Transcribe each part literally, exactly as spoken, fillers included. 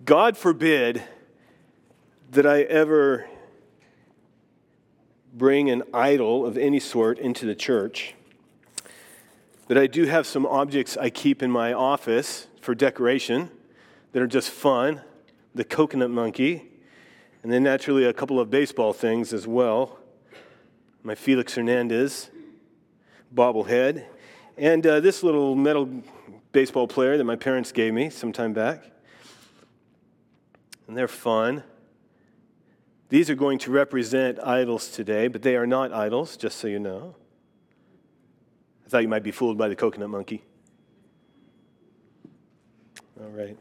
God forbid that I ever bring an idol of any sort into the church. But I do have some objects I keep in my office for decoration that are just fun. The coconut monkey, and then naturally a couple of baseball things as well. My Felix Hernandez bobblehead, and uh, this little metal baseball player that my parents gave me some time back. And they're fun. These are going to represent idols today, but they are not idols, just so you know. I thought you might be fooled by the coconut monkey. All right.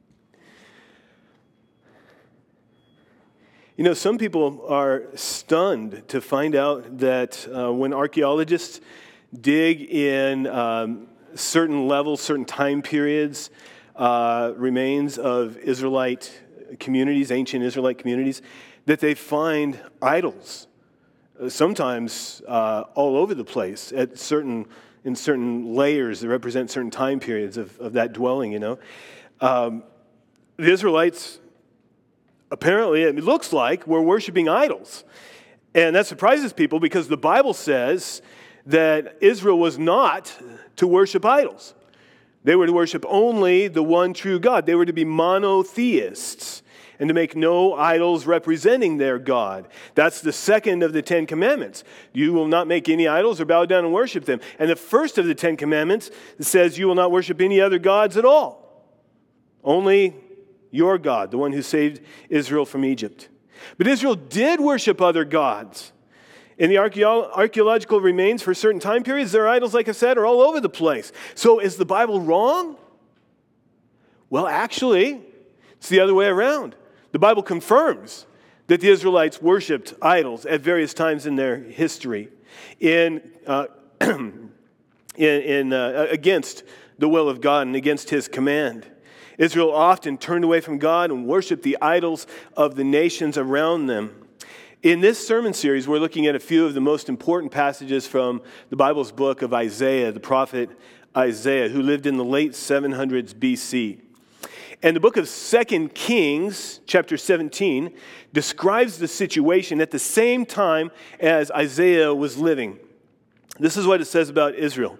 You know, some people are stunned to find out that uh, when archaeologists dig in um, certain levels, certain time periods, uh, remains of Israelite communities, ancient Israelite communities, that they find idols, sometimes uh, all over the place, at certain in certain layers that represent certain time periods of, of that dwelling, you know. Um, the Israelites, apparently, it looks like, were worshiping idols. And that surprises people because the Bible says that Israel was not to worship idols. They were to worship only the one true God. They were to be monotheists and to make no idols representing their God. That's the second of the Ten Commandments. You will not make any idols or bow down and worship them. And the first of the Ten Commandments says you will not worship any other gods at all. Only your God, the one who saved Israel from Egypt. But Israel did worship other gods. In the archaeo- archaeological remains for certain time periods, their idols, like I said, are all over the place. So is the Bible wrong? Well, actually, it's the other way around. The Bible confirms that the Israelites worshipped idols at various times in their history, in, uh, in, in uh, against the will of God and against His command. Israel often turned away from God and worshiped the idols of the nations around them. In this sermon series, we're looking at a few of the most important passages from the Bible's book of Isaiah, the prophet Isaiah, who lived in the late seven hundreds B C. And the book of Second Kings, chapter seventeen, describes the situation at the same time as Isaiah was living. This is what it says about Israel.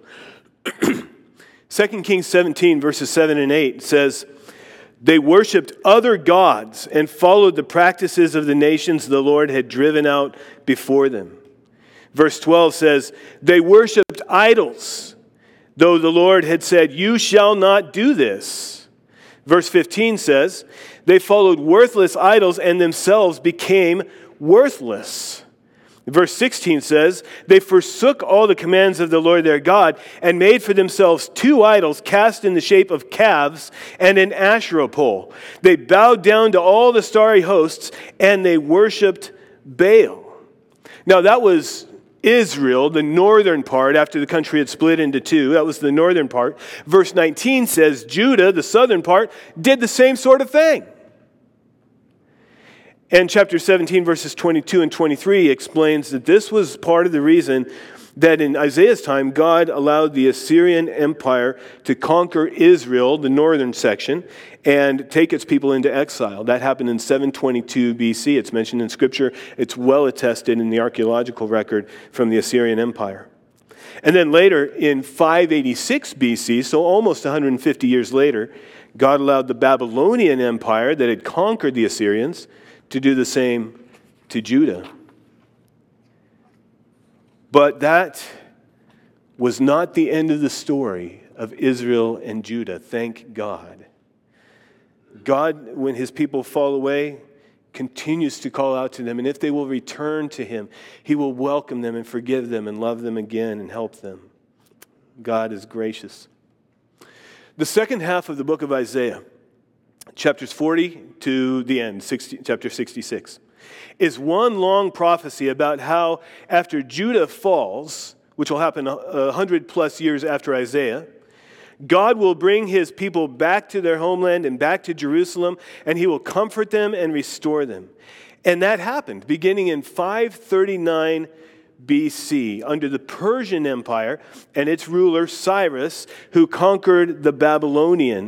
Second Kings seventeen, verses seven and eight says, "They worshipped other gods and followed the practices of the nations the Lord had driven out before them." Verse twelve says, "They worshipped idols, though the Lord had said, 'You shall not do this.'" Verse fifteen says, "They followed worthless idols and themselves became worthless." Verse sixteen says, "They forsook all the commands of the Lord their God and made for themselves two idols cast in the shape of calves and an Asherah pole. They bowed down to all the starry hosts and they worshipped Baal." Now that was Israel, the northern part, after the country had split into two. That was the northern part. Verse nineteen says Judah, the southern part, did the same sort of thing. And chapter seventeen, verses twenty-two and twenty-three explains that this was part of the reason that in Isaiah's time, God allowed the Assyrian Empire to conquer Israel, the northern section, and take its people into exile. That happened in seven twenty-two B C. It's mentioned in Scripture. It's well attested in the archaeological record from the Assyrian Empire. And then later, in five eighty-six B C, so almost one hundred fifty years later, God allowed the Babylonian Empire that had conquered the Assyrians to do the same to Judah. But that was not the end of the story of Israel and Judah, thank God. God, when His people fall away, continues to call out to them. And if they will return to Him, He will welcome them and forgive them and love them again and help them. God is gracious. The second half of the book of Isaiah, chapters forty to the end, sixty, chapter sixty-six, is one long prophecy about how after Judah falls, which will happen a hundred plus years after Isaiah, God will bring His people back to their homeland and back to Jerusalem, and He will comfort them and restore them. And that happened beginning in five thirty-nine B C under the Persian Empire and its ruler Cyrus, who conquered the Babylonian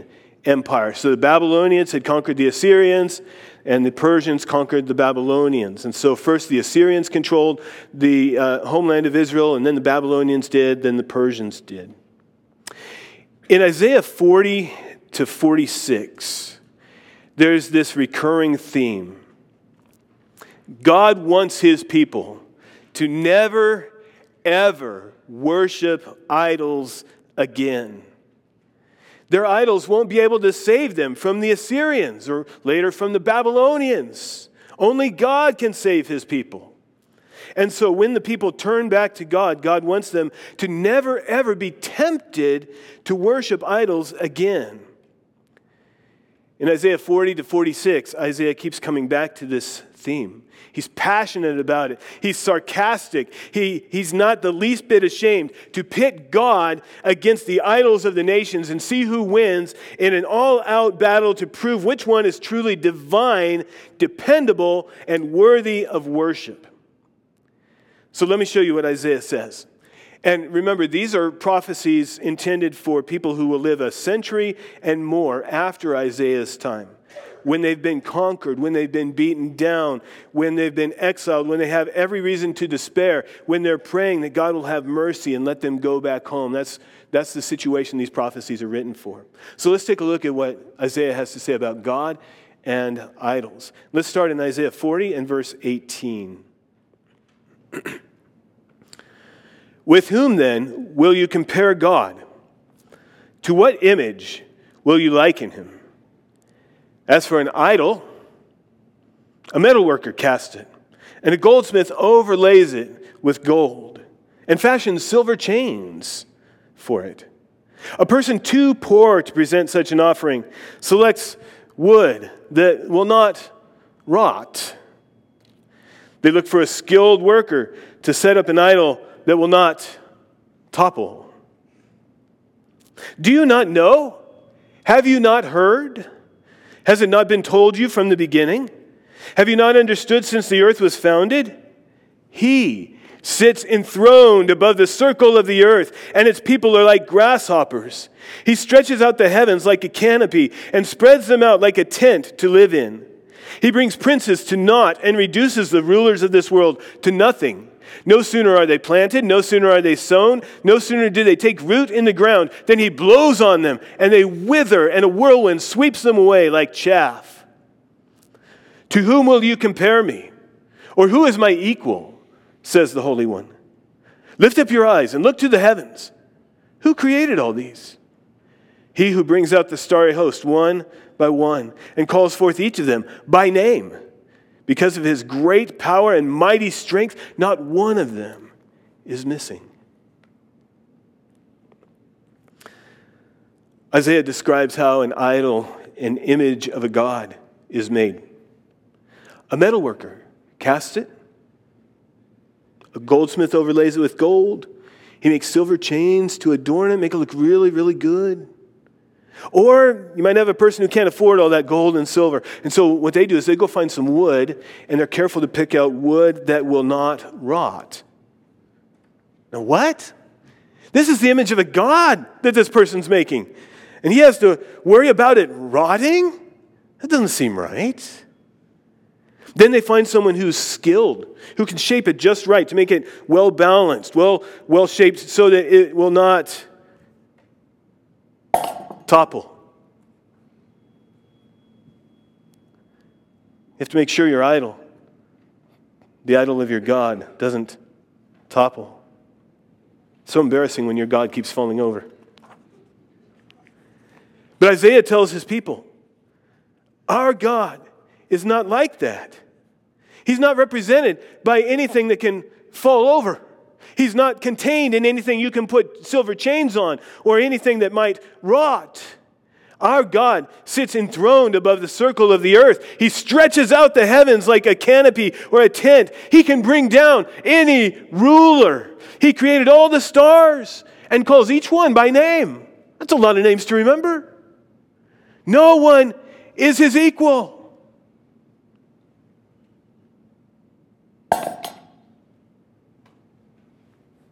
empire. So the Babylonians had conquered the Assyrians, and the Persians conquered the Babylonians. And so first the Assyrians controlled the uh, homeland of Israel, and then the Babylonians did, then the Persians did. In Isaiah forty to forty-six, there's this recurring theme. God wants his people to never, ever worship idols again. Their idols won't be able to save them from the Assyrians or later from the Babylonians. Only God can save his people. And so when the people turn back to God, God wants them to never, ever be tempted to worship idols again. In Isaiah forty to forty-six, Isaiah keeps coming back to this theme. He's passionate about it. He's sarcastic. He, he's not the least bit ashamed to pit God against the idols of the nations and see who wins in an all-out battle to prove which one is truly divine, dependable, and worthy of worship. So let me show you what Isaiah says. And remember, these are prophecies intended for people who will live a century and more after Isaiah's time. When they've been conquered, when they've been beaten down, when they've been exiled, when they have every reason to despair, when they're praying that God will have mercy and let them go back home. That's, that's the situation these prophecies are written for. So let's take a look at what Isaiah has to say about God and idols. Let's start in Isaiah forty and verse eighteen. With whom then will you compare God? To what image will you liken him? As for an idol, a metalworker cast it, and a goldsmith overlays it with gold, and fashions silver chains for it. A person too poor to present such an offering selects wood that will not rot. They look for a skilled worker to set up an idol that will not topple. Do you not know? Have you not heard? Has it not been told you from the beginning? Have you not understood since the earth was founded? He sits enthroned above the circle of the earth, and its people are like grasshoppers. He stretches out the heavens like a canopy and spreads them out like a tent to live in. He brings princes to naught and reduces the rulers of this world to nothing. No sooner are they planted, no sooner are they sown, no sooner do they take root in the ground, than he blows on them, and they wither, and a whirlwind sweeps them away like chaff. To whom will you compare me? Or who is my equal? Says the Holy One. Lift up your eyes and look to the heavens. Who created all these? He who brings out the starry host one by one, and calls forth each of them by name. Because of his great power and mighty strength, not one of them is missing. Isaiah describes how an idol, an image of a god, is made. A metalworker casts it. A goldsmith overlays it with gold. He makes silver chains to adorn it, make it look really, really good. Or you might have a person who can't afford all that gold and silver. And so what they do is they go find some wood, and they're careful to pick out wood that will not rot. Now what? This is the image of a god that this person's making. And he has to worry about it rotting? That doesn't seem right. Then they find someone who's skilled, who can shape it just right to make it well-balanced, well, well-shaped so that it will not topple. You have to make sure your idol, the idol of your God, doesn't topple. It's so embarrassing when your God keeps falling over. But Isaiah tells his people, our God is not like that. He's not represented by anything that can fall over. He's not contained in anything you can put silver chains on or anything that might rot. Our God sits enthroned above the circle of the earth. He stretches out the heavens like a canopy or a tent. He can bring down any ruler. He created all the stars and calls each one by name. That's a lot of names to remember. No one is his equal.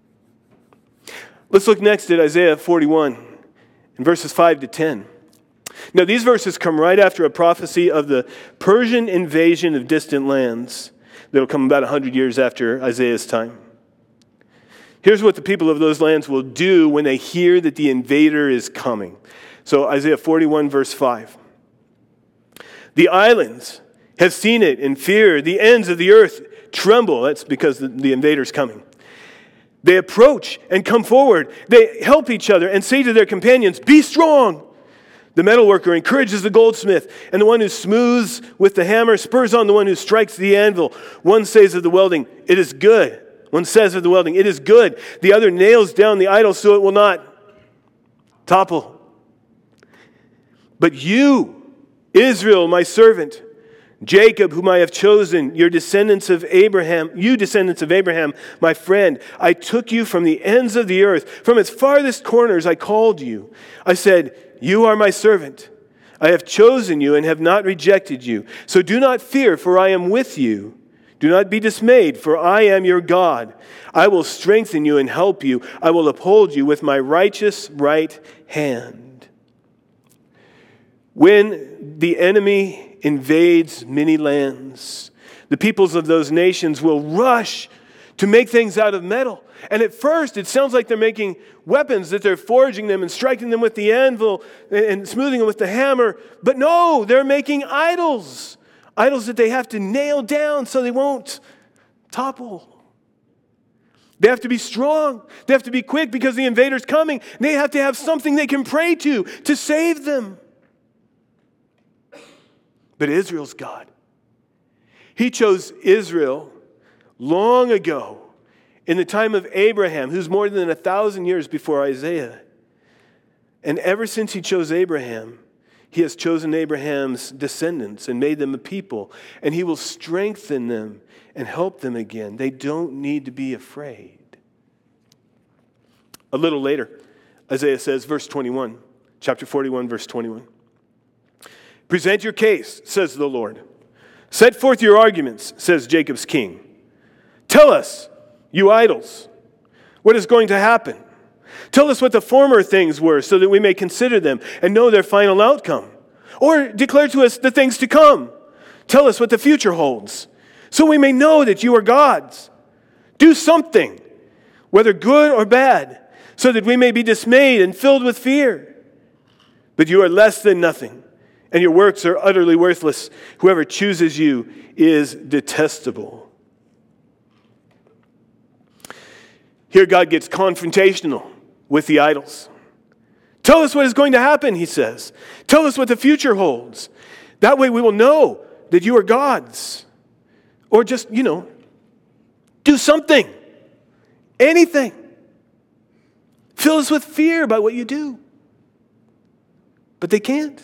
Let's look next at Isaiah forty-one in verses five to ten. Now, these verses come right after a prophecy of the Persian invasion of distant lands that will come about one hundred years after Isaiah's time. Here's what the people of those lands will do when they hear that the invader is coming. So Isaiah forty-one, verse five. The islands have seen it in fear. The ends of the earth tremble. That's because the, the invader's coming. They approach and come forward. They help each other and say to their companions, "Be strong." The metalworker encourages the goldsmith, and the one who smooths with the hammer spurs on the one who strikes the anvil. One says of the welding, "It is good." One says of the welding, "It is good." The other nails down the idol so it will not topple. But you, Israel, my servant, Jacob, whom I have chosen, your descendants of Abraham, you descendants of Abraham, my friend, I took you from the ends of the earth, from its farthest corners I called you. I said, you are my servant. I have chosen you and have not rejected you. So do not fear, for I am with you. Do not be dismayed, for I am your God. I will strengthen you and help you. I will uphold you with my righteous right hand. When the enemy invades many lands, the peoples of those nations will rush to make things out of metal. And at first, it sounds like they're making weapons, that they're forging them and striking them with the anvil and smoothing them with the hammer. But no, they're making idols. Idols that they have to nail down so they won't topple. They have to be strong. They have to be quick because the invader's coming. They have to have something they can pray to to save them. But Israel's God. He chose Israel long ago in the time of Abraham, who's more than a thousand years before Isaiah. And ever since he chose Abraham, he has chosen Abraham's descendants and made them a people. And he will strengthen them and help them again. They don't need to be afraid. A little later, Isaiah says, verse twenty-one, chapter forty-one, verse twenty-one. Present your case, says the Lord. Set forth your arguments, says Jacob's king. Tell us, you idols, what is going to happen. Tell us what the former things were so that we may consider them and know their final outcome. Or declare to us the things to come. Tell us what the future holds so we may know that you are gods. Do something, whether good or bad, so that we may be dismayed and filled with fear. But you are less than nothing, and your works are utterly worthless. Whoever chooses you is detestable. Here God gets confrontational with the idols. Tell us what is going to happen, he says. Tell us what the future holds. That way we will know that you are gods. Or just, you know, do something. Anything. Fill us with fear by what you do. But they can't.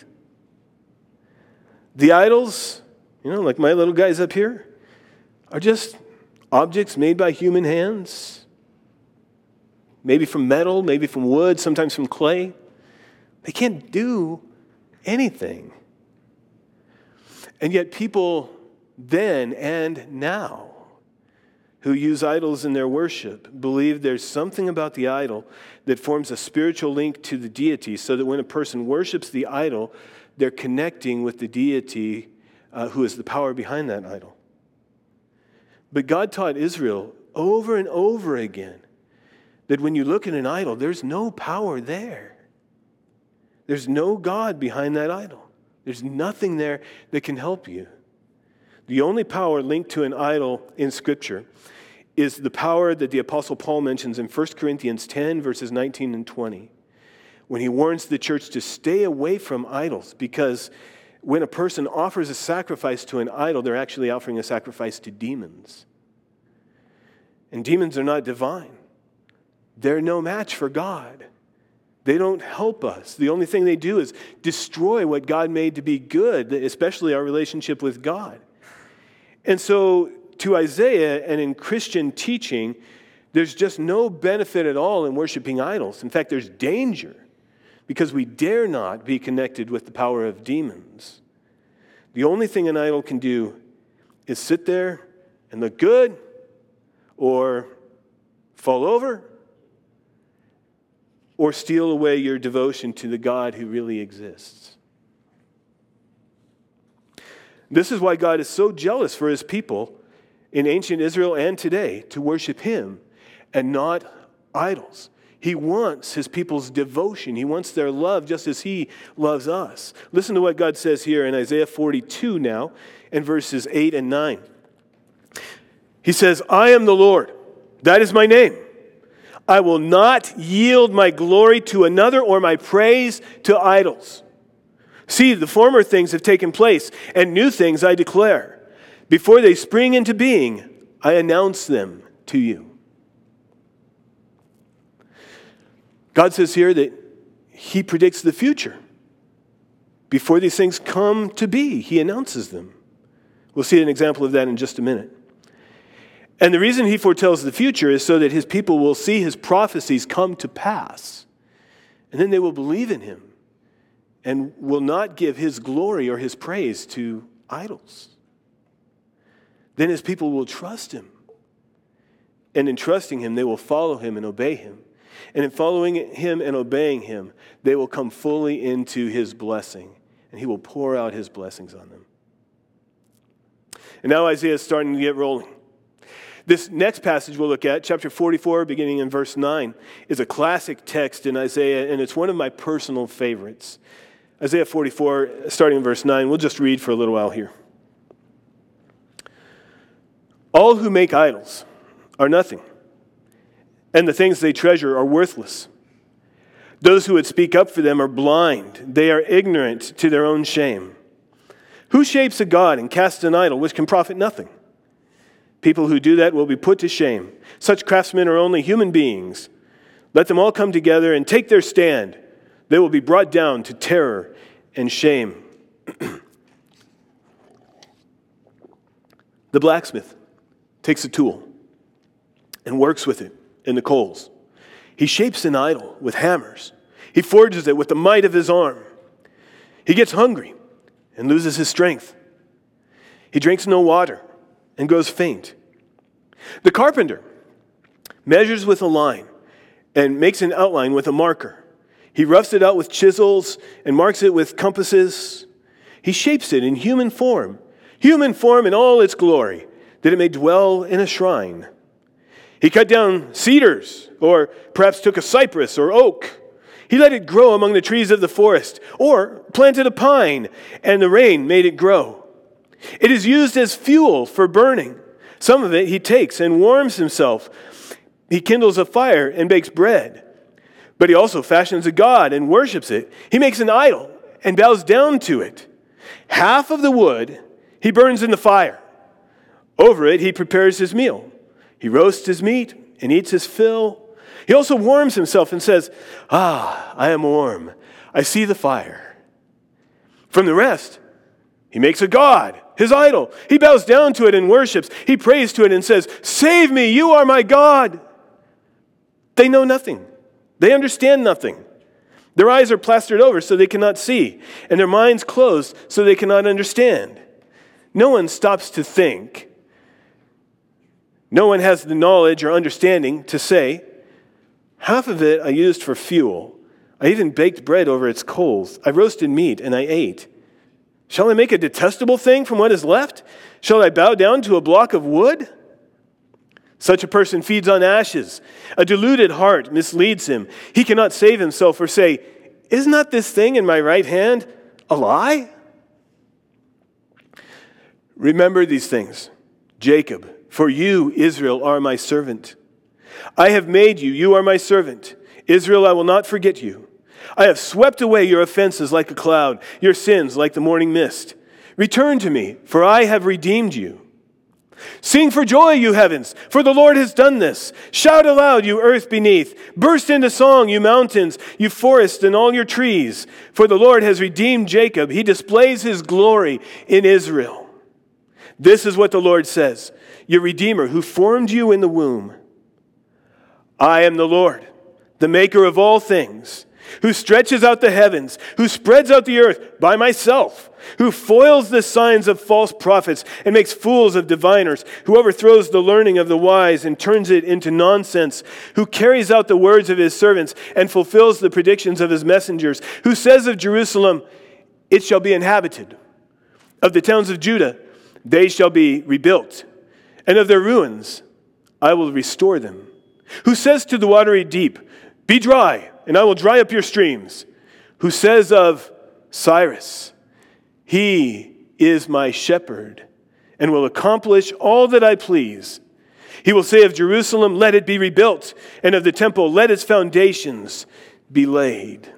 The idols, you know, like my little guys up here, are just objects made by human hands. Maybe from metal, maybe from wood, sometimes from clay. They can't do anything. And yet people then and now who use idols in their worship believe there's something about the idol that forms a spiritual link to the deity, so that when a person worships the idol, they're connecting with the deity uh, who is the power behind that idol. But God taught Israel over and over again that when you look at an idol, there's no power there. There's no God behind that idol. There's nothing there that can help you. The only power linked to an idol in Scripture is the power that the Apostle Paul mentions in First Corinthians ten, verses nineteen and twenty, when he warns the church to stay away from idols, because when a person offers a sacrifice to an idol, they're actually offering a sacrifice to demons. And demons are not divine. They're no match for God. They don't help us. The only thing they do is destroy what God made to be good, especially our relationship with God. And so to Isaiah and in Christian teaching, there's just no benefit at all in worshiping idols. In fact, there's danger because we dare not be connected with the power of demons. The only thing an idol can do is sit there and look good or fall over, or steal away your devotion to the God who really exists. This is why God is so jealous for his people in ancient Israel and today to worship him and not idols. He wants his people's devotion. He wants their love just as he loves us. Listen to what God says here in Isaiah forty-two now, in verses eight and nine. He says, I am the Lord. That is my name. I will not yield my glory to another or my praise to idols. See, the former things have taken place, and new things I declare. Before they spring into being, I announce them to you. God says here that he predicts the future. Before these things come to be, he announces them. We'll see an example of that in just a minute. And the reason he foretells the future is so that his people will see his prophecies come to pass. And then they will believe in him and will not give his glory or his praise to idols. Then his people will trust him. And in trusting him, they will follow him and obey him. And in following him and obeying him, they will come fully into his blessing. And he will pour out his blessings on them. And now Isaiah is starting to get rolling. This next passage we'll look at, chapter forty-four, beginning in verse nine, is a classic text in Isaiah, and it's one of my personal favorites. Isaiah forty-four, starting in verse nine, we'll just read for a little while here. All who make idols are nothing, and the things they treasure are worthless. Those who would speak up for them are blind. They are ignorant to their own shame. Who shapes a god and casts an idol which can profit nothing? People who do that will be put to shame. Such craftsmen are only human beings. Let them all come together and take their stand. They will be brought down to terror and shame. The blacksmith takes a tool and works with it in the coals. He shapes an idol with hammers. He forges it with the might of his arm. He gets hungry and loses his strength. He drinks no water and grows faint. The carpenter measures with a line and makes an outline with a marker. He roughs it out with chisels and marks it with compasses. He shapes it in human form, human form in all its glory, that it may dwell in a shrine. He cut down cedars, or perhaps took a cypress or oak. He let it grow among the trees of the forest, or planted a pine, and the rain made it grow. It is used as fuel for burning. Some of it he takes and warms himself. He kindles a fire and bakes bread. But he also fashions a god and worships it. He makes an idol and bows down to it. Half of the wood he burns in the fire. Over it he prepares his meal. He roasts his meat and eats his fill. He also warms himself and says, "Ah, I am warm. I see the fire." From the rest, he makes a god, his idol. He bows down to it and worships. He prays to it and says, "Save me, you are my God." They know nothing. They understand nothing. Their eyes are plastered over so they cannot see, and their minds closed so they cannot understand. No one stops to think. No one has the knowledge or understanding to say, "Half of it I used for fuel. I even baked bread over its coals. I roasted meat and I ate. Shall I make a detestable thing from what is left? Shall I bow down to a block of wood?" Such a person feeds on ashes. A deluded heart misleads him. He cannot save himself or say, "Is not this thing in my right hand a lie?" Remember these things, Jacob, for you, Israel, are my servant. I have made you, you are my servant. Israel, I will not forget you. I have swept away your offenses like a cloud, your sins like the morning mist. Return to me, for I have redeemed you. Sing for joy, you heavens, for the Lord has done this. Shout aloud, you earth beneath. Burst into song, you mountains, you forests and all your trees. For the Lord has redeemed Jacob. He displays his glory in Israel. This is what the Lord says, your Redeemer who formed you in the womb. I am the Lord, the maker of all things, who stretches out the heavens, who spreads out the earth by myself, who foils the signs of false prophets and makes fools of diviners, who overthrows the learning of the wise and turns it into nonsense, who carries out the words of his servants and fulfills the predictions of his messengers, who says of Jerusalem, "It shall be inhabited," Of the towns of Judah, they shall be rebuilt, and of their ruins I will restore them. Who says to the watery deep, be dry, and I will dry up your streams? Who says of Cyrus, he is my shepherd, and will accomplish all that I please. He will say of Jerusalem, let it be rebuilt, and of the temple, let its foundations be laid.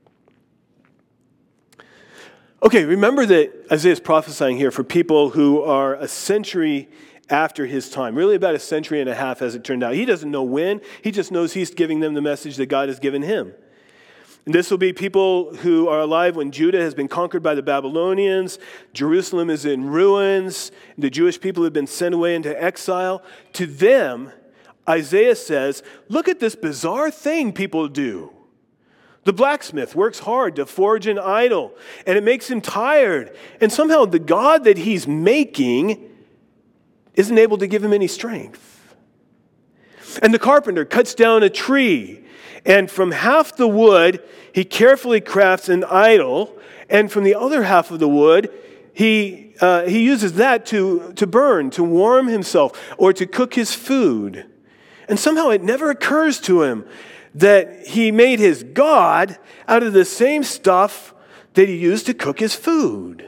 Okay, remember that Isaiah is prophesying here for people who are a century after his time, really about a century and a half as it turned out. He doesn't know when, he just knows he's giving them the message that God has given him. And this will be people who are alive when Judah has been conquered by the Babylonians, Jerusalem is in ruins, the Jewish people have been sent away into exile. To them, Isaiah says, look at this bizarre thing people do. The blacksmith works hard to forge an idol, and it makes him tired. And somehow the God that he's making isn't able to give him any strength. And the carpenter cuts down a tree, and from half the wood, he carefully crafts an idol, and from the other half of the wood, he uh, he uses that to, to burn, to warm himself, or to cook his food. And somehow it never occurs to him that he made his God out of the same stuff that he used to cook his food.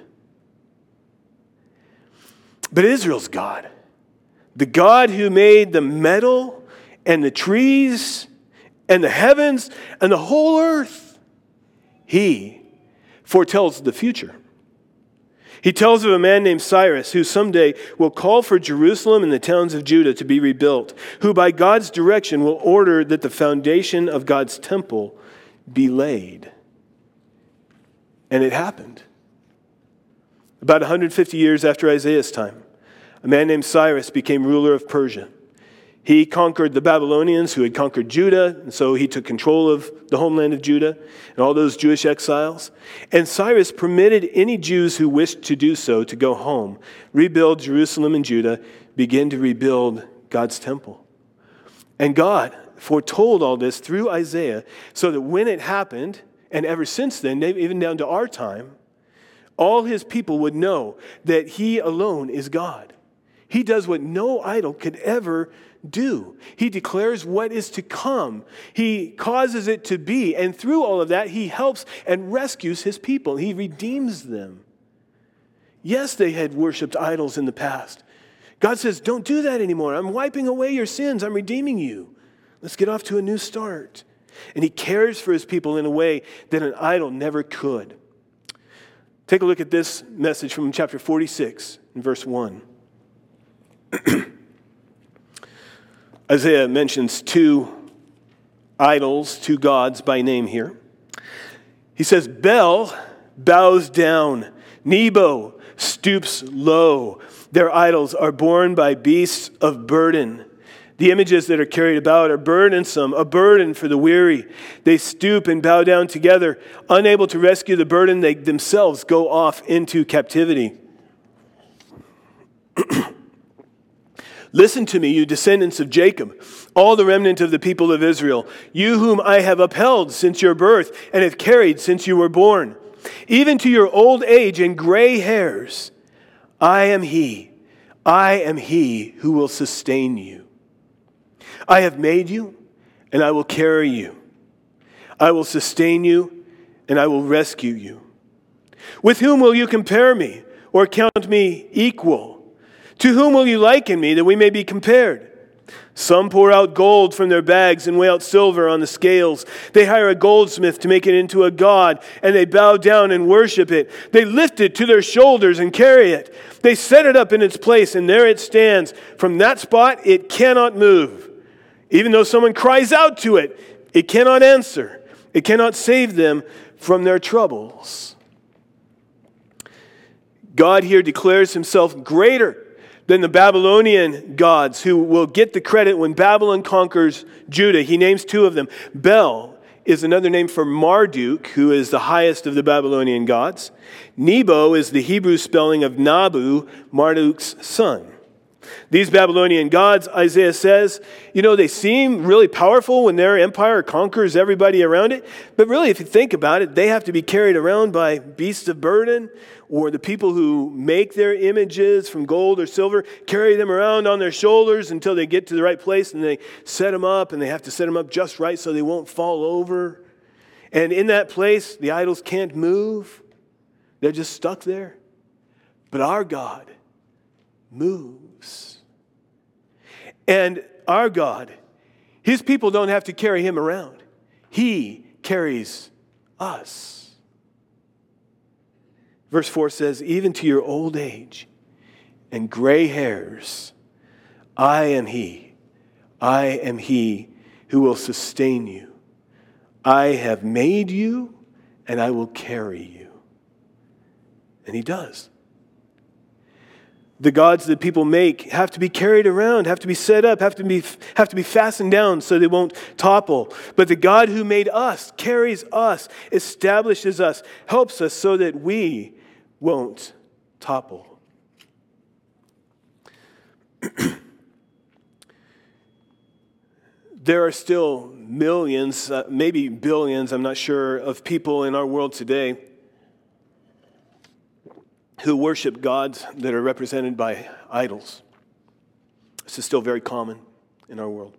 But Israel's God, the God who made the metal and the trees and the heavens and the whole earth, he foretells the future. He tells of a man named Cyrus who someday will call for Jerusalem and the towns of Judah to be rebuilt, who by God's direction will order that the foundation of God's temple be laid. And it happened. About one hundred fifty years after Isaiah's time, a man named Cyrus became ruler of Persia. He conquered the Babylonians who had conquered Judah, and so he took control of the homeland of Judah and all those Jewish exiles. And Cyrus permitted any Jews who wished to do so to go home, rebuild Jerusalem and Judah, begin to rebuild God's temple. And God foretold all this through Isaiah so that when it happened, and ever since then, even down to our time, all his people would know that he alone is God. He does what no idol could ever do. He declares what is to come. He causes it to be. And through all of that, he helps and rescues his people. He redeems them. Yes, they had worshipped idols in the past. God says, don't do that anymore. I'm wiping away your sins. I'm redeeming you. Let's get off to a new start. And he cares for his people in a way that an idol never could. Take a look at this message from chapter forty-six and verse one. Isaiah mentions two idols, two gods by name here. He says, Bel bows down, Nebo stoops low. Their idols are borne by beasts of burden. The images that are carried about are burdensome, a burden for the weary. They stoop and bow down together. Unable to rescue the burden, they themselves go off into captivity. Listen to me, you descendants of Jacob, all the remnant of the people of Israel, you whom I have upheld since your birth and have carried since you were born. Even to your old age and gray hairs, I am he, I am he who will sustain you. I have made you, and I will carry you. I will sustain you, and I will rescue you. With whom will you compare me, or count me equal? To whom will you liken me, that we may be compared? Some pour out gold from their bags and weigh out silver on the scales. They hire a goldsmith to make it into a god, and they bow down and worship it. They lift it to their shoulders and carry it. They set it up in its place, and there it stands. From that spot, it cannot move. Even though someone cries out to it, it cannot answer. It cannot save them from their troubles. God here declares himself greater than the Babylonian gods who will get the credit when Babylon conquers Judah. He names two of them. Bel is another name for Marduk, who is the highest of the Babylonian gods. Nebo is the Hebrew spelling of Nabu, Marduk's son. These Babylonian gods, Isaiah says, you know, they seem really powerful when their empire conquers everybody around it. But really, if you think about it, they have to be carried around by beasts of burden, or the people who make their images from gold or silver carry them around on their shoulders until they get to the right place, and they set them up, and they have to set them up just right so they won't fall over. And in that place, the idols can't move. They're just stuck there. But our God moves. And our God, his people don't have to carry him around. He carries us. Verse four says, even to your old age and gray hairs, I am he. I am he who will sustain you. I have made you, and I will carry you. And he does. The gods that people make have to be carried around, have to be set up, have to be, have to be fastened down so they won't topple. But the God who made us, carries us, establishes us, helps us so that we won't topple. There are still millions, uh, maybe billions, I'm not sure, of people in our world today who worship gods that are represented by idols. This is still very common in our world.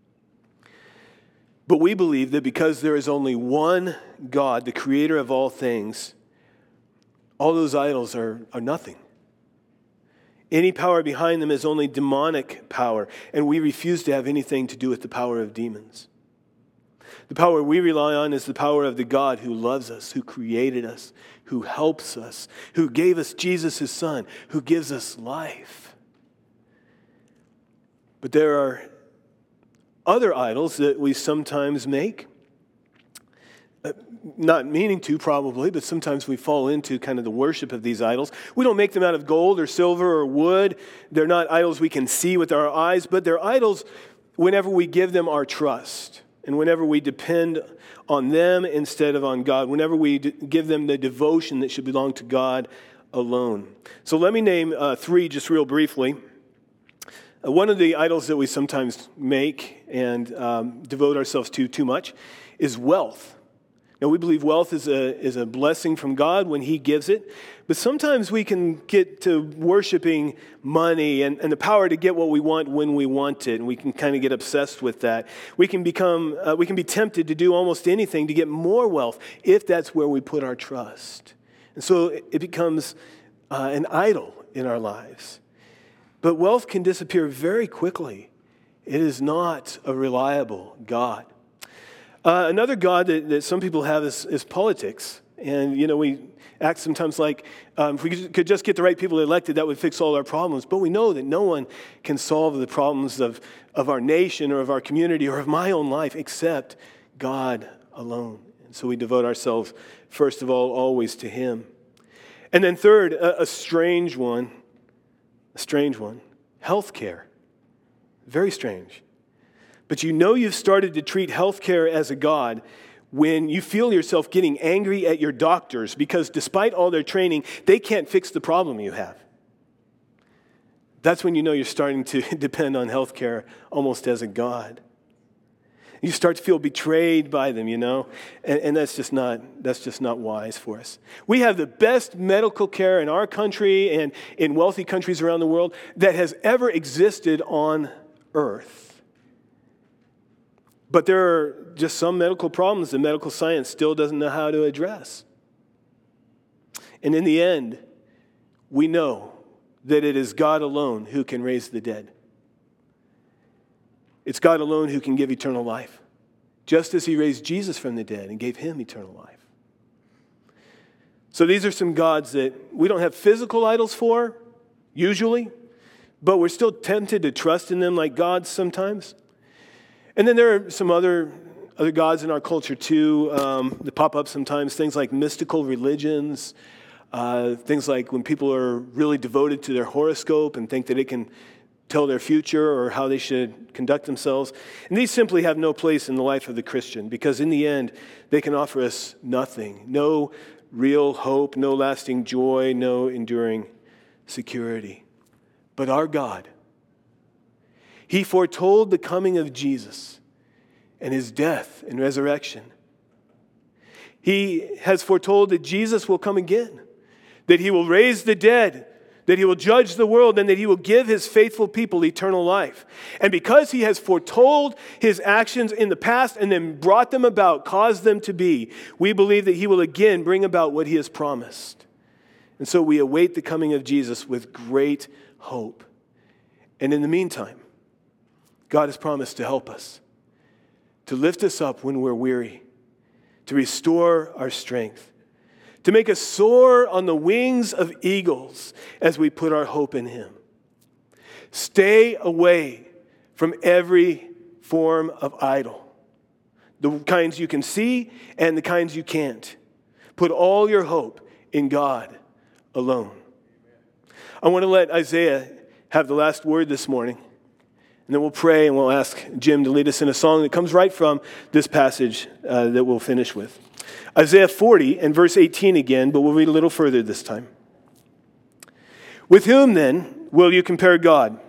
But we believe that because there is only one God, the creator of all things, all those idols are, are nothing. Any power behind them is only demonic power, and we refuse to have anything to do with the power of demons. The power we rely on is the power of the God who loves us, who created us, who helps us, who gave us Jesus, his son, who gives us life. But there are other idols that we sometimes make, not meaning to probably, but sometimes we fall into kind of the worship of these idols. We don't make them out of gold or silver or wood. They're not idols we can see with our eyes, but they're idols whenever we give them our trust and whenever we depend on them instead of on God, whenever we d- give them the devotion that should belong to God alone. So let me name uh, three just real briefly. Uh, one of the idols that we sometimes make and um, devote ourselves to too much is wealth. Now, we believe wealth is a is a blessing from God when he gives it, but sometimes we can get to worshiping money and, and the power to get what we want when we want it, and we can kind of get obsessed with that. We can become, uh, we can be tempted to do almost anything to get more wealth if that's where we put our trust. And so it, it becomes uh, an idol in our lives. But wealth can disappear very quickly. It is not a reliable God. Uh, another God that, that some people have is, is politics. And, you know, we act sometimes like um, if we could just get the right people elected, that would fix all our problems. But we know that no one can solve the problems of, of our nation or of our community or of my own life except God alone. And so we devote ourselves, first of all, always to him. And then third, a, a strange one, a strange one, healthcare. Very strange. But you know you've started to treat healthcare as a god when you feel yourself getting angry at your doctors because despite all their training, they can't fix the problem you have. That's when you know you're starting to depend on healthcare almost as a god. You start to feel betrayed by them, you know, and, and that's just not that's just not wise for us. We have the best medical care in our country and in wealthy countries around the world that has ever existed on earth. But there are just some medical problems that medical science still doesn't know how to address. And in the end, we know that it is God alone who can raise the dead. It's God alone who can give eternal life, just as he raised Jesus from the dead and gave him eternal life. So these are some gods that we don't have physical idols for, usually, but we're still tempted to trust in them like gods sometimes. And then there are some other, other gods in our culture too um, that pop up sometimes, things like mystical religions, uh, things like when people are really devoted to their horoscope and think that it can tell their future or how they should conduct themselves. And these simply have no place in the life of the Christian because in the end, they can offer us nothing. No real hope, no lasting joy, no enduring security. But our God, He foretold the coming of Jesus and his death and resurrection. He has foretold that Jesus will come again, that he will raise the dead, that he will judge the world, and that he will give his faithful people eternal life. And because he has foretold his actions in the past and then brought them about, caused them to be, we believe that he will again bring about what he has promised. And so we await the coming of Jesus with great hope. And in the meantime, God has promised to help us, to lift us up when we're weary, to restore our strength, to make us soar on the wings of eagles as we put our hope in him. Stay away from every form of idol, the kinds you can see and the kinds you can't. Put all your hope in God alone. I want to let Isaiah have the last word this morning, and then we'll pray and we'll ask Jim to lead us in a song that comes right from this passage uh, that we'll finish with. Isaiah forty and verse eighteen again, but we'll read a little further this time. With whom then will you compare God?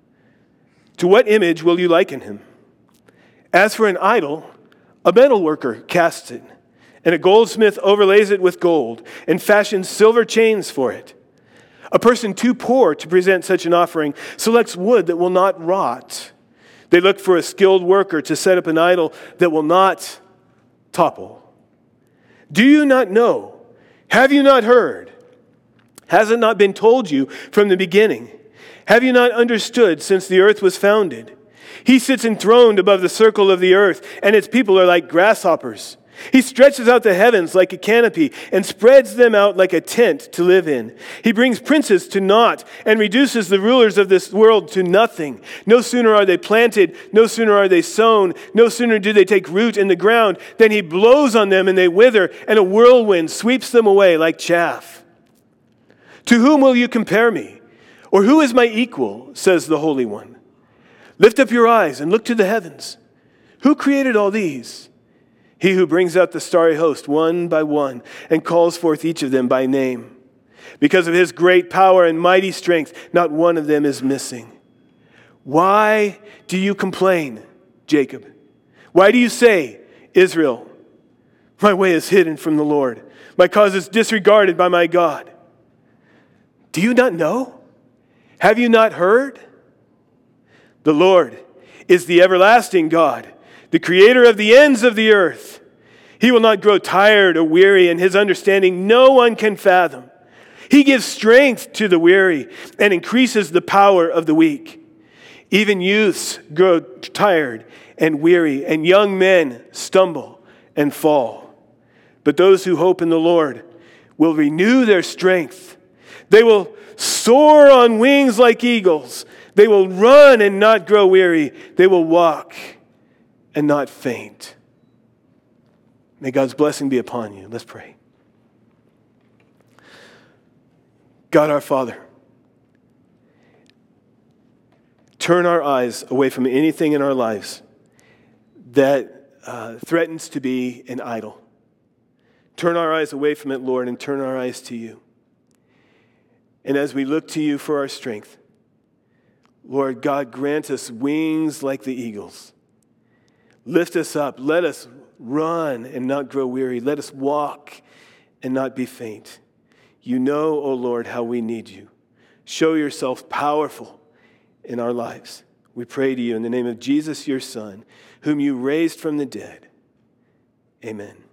To what image will you liken him? As for an idol, a metal worker casts it, and a goldsmith overlays it with gold and fashions silver chains for it. A person too poor to present such an offering selects wood that will not rot. They look for a skilled worker to set up an idol that will not topple. Do you not know? Have you not heard? Has it not been told you from the beginning? Have you not understood since the earth was founded? He sits enthroned above the circle of the earth, and its people are like grasshoppers. He stretches out the heavens like a canopy and spreads them out like a tent to live in. He brings princes to naught and reduces the rulers of this world to nothing. No sooner are they planted, no sooner are they sown, no sooner do they take root in the ground than he blows on them and they wither, and a whirlwind sweeps them away like chaff. To whom will you compare me? Or who is my equal, says the Holy One? Lift up your eyes and look to the heavens. Who created all these? He who brings out the starry host one by one and calls forth each of them by name. Because of his great power and mighty strength, not one of them is missing. Why do you complain, Jacob? Why do you say, Israel, my way is hidden from the Lord. My cause is disregarded by my God. Do you not know? Have you not heard? The Lord is the everlasting God, the creator of the ends of the earth. He will not grow tired or weary, and his understanding no one can fathom. He gives strength to the weary and increases the power of the weak. Even youths grow tired and weary, and young men stumble and fall. But those who hope in the Lord will renew their strength. They will soar on wings like eagles. They will run and not grow weary. They will walk and not faint. May God's blessing be upon you. Let's pray. God our Father, turn our eyes away from anything in our lives that uh, threatens to be an idol. Turn our eyes away from it, Lord, and turn our eyes to you. And as we look to you for our strength, Lord God, grant us wings like the eagles. Lift us up. Let us run and not grow weary. Let us walk and not be faint. You know, O Lord, how we need you. Show yourself powerful in our lives. We pray to you in the name of Jesus, your Son, whom you raised from the dead. Amen.